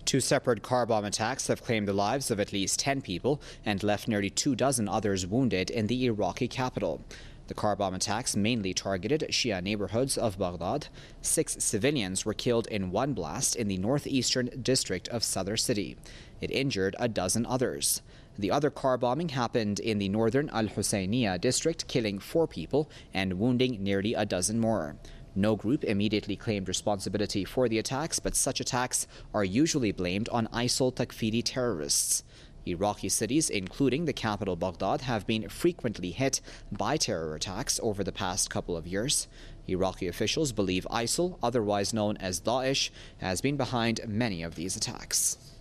Two separate car bomb attacks have claimed the lives of at least 10 people and left nearly 24 others wounded in the Iraqi capital. The car bomb attacks mainly targeted Shia neighborhoods of Baghdad. 6 civilians were killed in one blast in the northeastern district of Sadr City. It injured a dozen others. The other car bombing happened in the northern Al-Husayniya district, killing 4 people and wounding nearly a dozen more. No group immediately claimed responsibility for the attacks, but such attacks are usually blamed on ISIL Takfiri terrorists. Iraqi cities, including the capital Baghdad, have been frequently hit by terror attacks over the past couple of years. Iraqi officials believe ISIL, otherwise known as Daesh, has been behind many of these attacks.